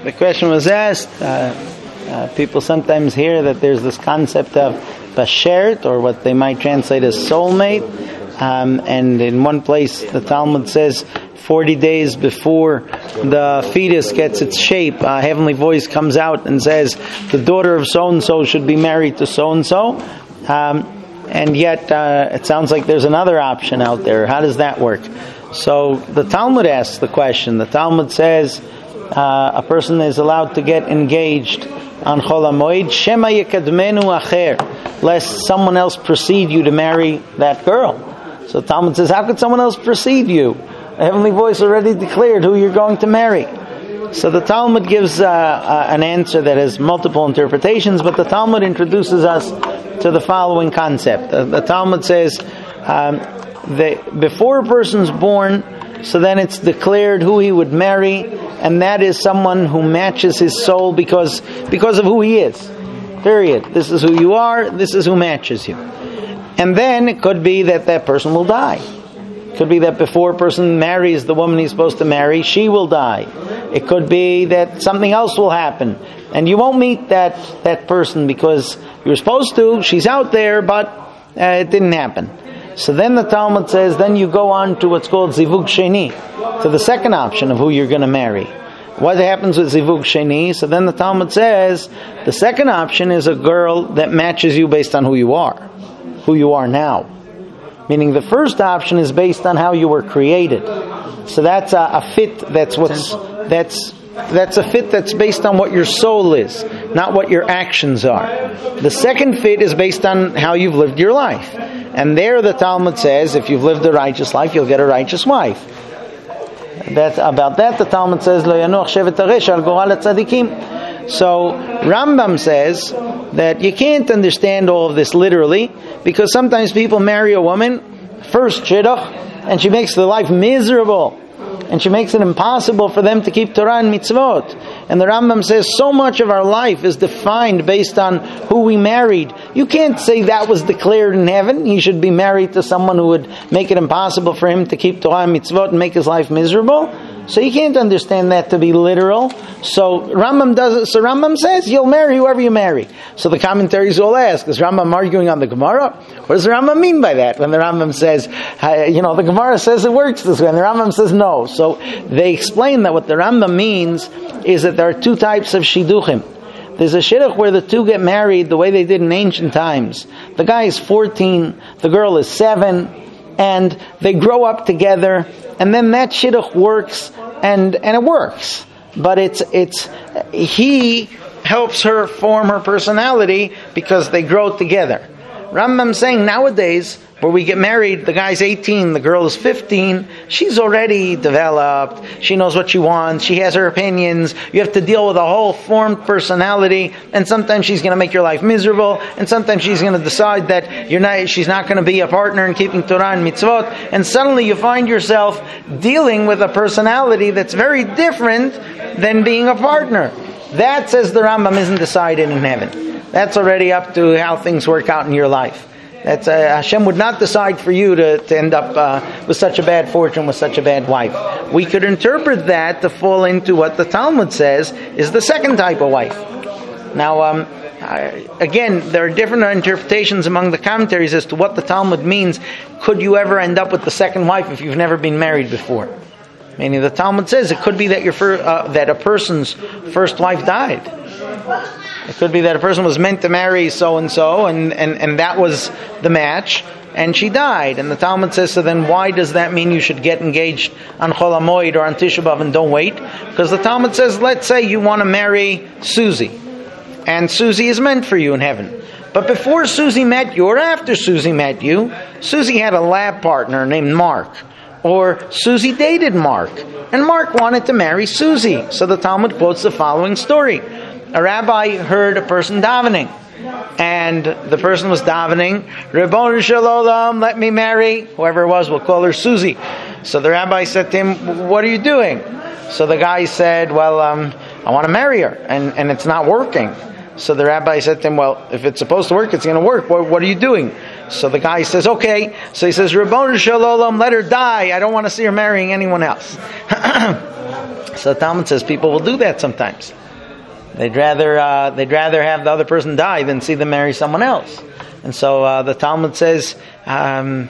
The question was asked. People sometimes hear that there's this concept of bashert, or what they might translate as soulmate. And in one place, the Talmud says 40 days before the fetus gets its shape, a heavenly voice comes out and says, the daughter of so-and-so should be married to so-and-so. And yet, it sounds like there's another option out there. How does that work? So the Talmud asks the question. The Talmud says a person is allowed to get engaged on Chol HaMoed, Shema Yekadmenu Acher, lest someone else precede you to marry that girl. So the Talmud says, how could someone else precede you? The heavenly voice already declared who you're going to marry. So the Talmud gives an answer that has multiple interpretations, but the Talmud introduces us to the following concept. The Talmud says that before a person's born, so then it's declared who he would marry, and that is someone who matches his soul because of who he is. Period. This is who you are, this is who matches you. And then it could be that that person will die. It could be that before a person marries the woman he's supposed to marry, she will die. It could be that something else will happen, and you won't meet that person because you were supposed to, she's out there, but it didn't happen. So then the Talmud says, then you go on to what's called Zivug Sheni, to the second option of who you're going to marry. What happens with Zivug Sheni? So then the Talmud says, the second option is a girl that matches you based on who you are now. Meaning the first option is based on how you were created. So that's a fit, that's a fit that's based on what your soul is, not what your actions are. The second fit is based on how you've lived your life. And there the Talmud says, if you've lived a righteous life, you'll get a righteous wife. About that, the Talmud says, Lo yanuach shevet haresh al goral hatzadikim. So Rambam says that you can't understand all of this literally, because sometimes people marry a woman, first shidduch, and she makes their life miserable. And she makes it impossible for them to keep Torah and mitzvot. And the Rambam says so much of our life is defined based on who we married. You can't say that was declared in heaven. He should be married to someone who would make it impossible for him to keep Torah and mitzvot and make his life miserable. So you can't understand that to be literal. So Rambam says you'll marry whoever you marry. So the commentaries will ask, is Rambam arguing on the Gemara? What does the Rambam mean by that? When the Rambam says, the Gemara says it works this way, and the Rambam says no. So they explain that what the Rambam means is that there are two types of shidduchim. There's a shidduch where the two get married the way they did in ancient times. The guy is 14, the girl is 7, and they grow up together, and then that shidduch works, and it works. But he helps her form her personality because they grow together. Rambam saying nowadays, where we get married, the guy's 18, the girl is 15, she's already developed, she knows what she wants, she has her opinions, you have to deal with a whole formed personality, and sometimes she's going to make your life miserable, and sometimes she's going to decide that she's not going to be a partner in keeping Torah and mitzvot, and suddenly you find yourself dealing with a personality that's very different than being a partner. That, says the Rambam, isn't decided in heaven. That's already up to how things work out in your life. That's Hashem would not decide for you to end up with such a bad fortune, with such a bad wife. We could interpret that to fall into what the Talmud says is the second type of wife. Now, again, there are different interpretations among the commentaries as to what the Talmud means. Could you ever end up with the second wife if you've never been married before? Meaning the Talmud says it could be that that a person's first wife died. It could be that a person was meant to marry so-and-so, and that was the match, and she died. And the Talmud says, so then why does that mean you should get engaged on Chol HaMoed or on Tisha B'Av and don't wait? Because the Talmud says, let's say you want to marry Susie, and Susie is meant for you in heaven. But before Susie met you, or after Susie met you, Susie had a lab partner named Mark. Or Susie dated Mark, and Mark wanted to marry Susie. So the Talmud quotes the following story. A rabbi heard a person davening, and the person was davening, Ribono Shel Olam, let me marry, whoever it was, we'll call her Susie. So the rabbi said to him, what are you doing? So the guy said, well, I want to marry her, and it's not working. So the rabbi said to him, well, if it's supposed to work, it's going to work. What are you doing? So the guy says, okay. So he says, Ribono Shel Olam, let her die. I don't want to see her marrying anyone else. So the Talmud says people will do that sometimes. They'd rather have the other person die than see them marry someone else. And so the Talmud says, don't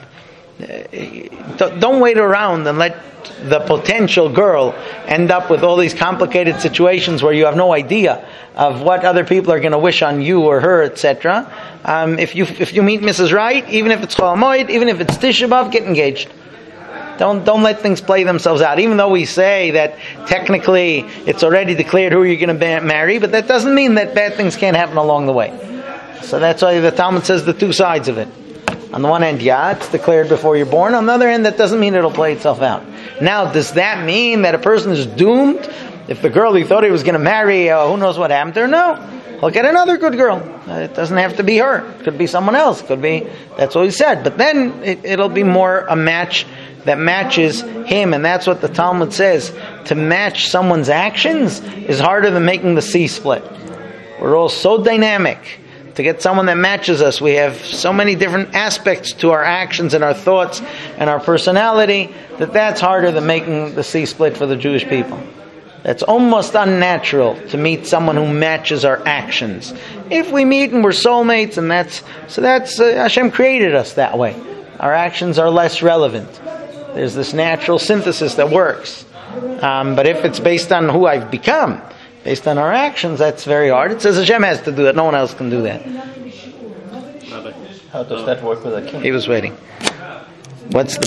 wait around and let the potential girl end up with all these complicated situations where you have no idea of what other people are going to wish on you or her, etc. If you meet Mrs. Right, even if it's Chol Hamoed, even if it's Tisha B'Av, get engaged. Don't let things play themselves out. Even though we say that technically it's already declared who you're going to marry, but that doesn't mean that bad things can't happen along the way. So that's why the Talmud says the two sides of it. On the one hand, yeah, it's declared before you're born. On the other hand, that doesn't mean it'll play itself out. Now, does that mean that a person is doomed? If the girl he thought he was going to marry, who knows what happened to her? No. He'll get another good girl. It doesn't have to be her. It could be someone else. It could be, that's what he said. But then it'll be more a match that matches him. And that's what the Talmud says. To match someone's actions is harder than making the sea split. We're all so dynamic. To get someone that matches us, we have so many different aspects to our actions and our thoughts and our personality that's harder than making the sea split for the Jewish people. That's almost unnatural to meet someone who matches our actions. If we meet and we're soulmates, and that's Hashem created us that way. Our actions are less relevant. There's this natural synthesis that works. But if it's based on who I've become, based on our actions, that's very hard. It says Hashem has to do that. No one else can do that. How does that work with a king? He was waiting. What's the